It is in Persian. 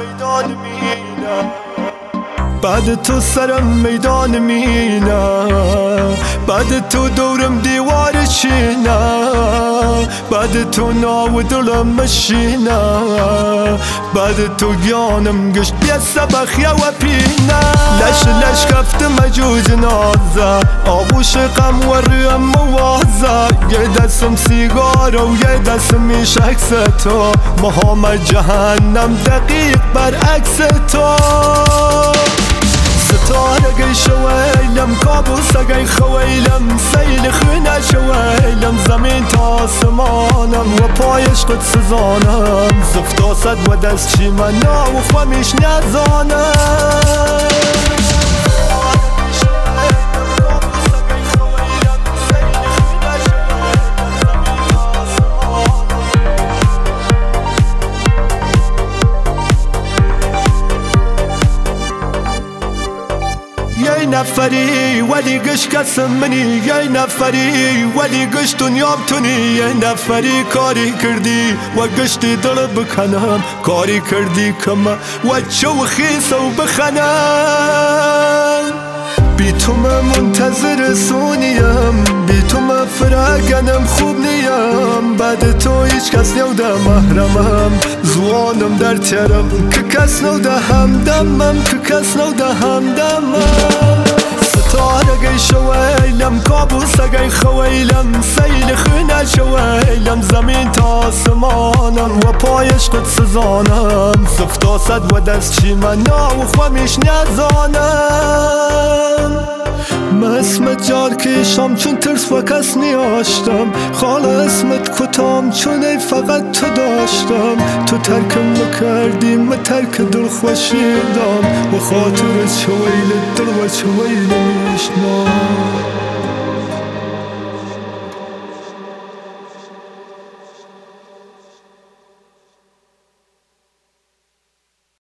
میدان مینم، بعد تو سرم میدان مینم، بعد تو دورم دیوار چینم، بعد تو ناو دلم مشینم، بعد تو گیانم گشت بیا سبخیا و پینم. لش کفت مجوز نازه آغوش غم و ریم موازه، یه دستم سیگار و یه دستم میشکس تو، محمد جهنم دقیق برعکس تو. ستاره گی شویلم کابوس گی خویلم، سیل خونه شویلم زمین تا آسمانم و پایش قد سزانم، زفتاسد و دست چی من و خوامیش نزانم. یه نفری ولی گشت کسم منی، یه نفری ولی گشت دنیام تونی، یه نفری کاری کردی و گشتی دل بکنم، کاری کردی کم و چو خیس و بخنم. بی تو من منتظر سونیم، بی تو من فراگنم خوب نیم، بعد تو هیچ کس نیوده محرمم، زوانم در تیرم که کس نوده همدمم، که کس نوده همدمم. ستاره گی شویلم کابوس گی خویلم، سیل خونه شویلم زمین تا آسمانم و پایش قد سزانم، زفتاسد و دست چی من و خوامیش نزانم. من اسمت جار کشم چون ترس و کس نیاشتم، خال اسمت کتام چون ای فقط تو داشتم، تو ترکم نکردی من ترک دل خوشیدم، و خاطر چویل دل و چویل میشنم.